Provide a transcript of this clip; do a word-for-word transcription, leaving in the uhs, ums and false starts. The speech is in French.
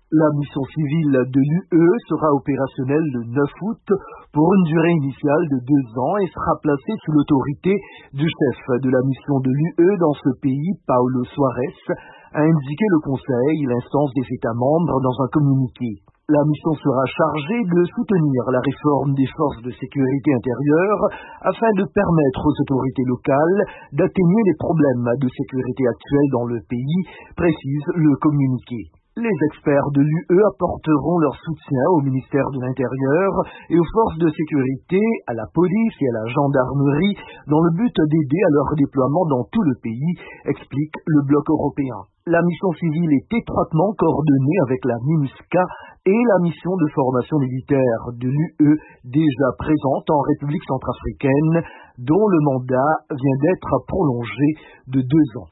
La mission civile de l'U E sera opérationnelle le neuf août pour une durée initiale de deux ans et sera placée sous l'autorité du chef de la mission de l'U E dans ce pays, Paulo Soares, a indiqué le Conseil, l'instance des États membres, dans un communiqué. La mission sera chargée de soutenir la réforme des forces de sécurité intérieure afin de permettre aux autorités locales d'atténuer les problèmes de sécurité actuels dans le pays, précise le communiqué. Les experts de l'U E apporteront leur soutien au ministère de l'Intérieur et aux forces de sécurité, à la police et à la gendarmerie dans le but d'aider à leur déploiement dans tout le pays, explique le bloc européen. La mission civile est étroitement coordonnée avec la MINUSCA et la mission de formation militaire de l'U E déjà présente en République centrafricaine, dont le mandat vient d'être prolongé de deux ans.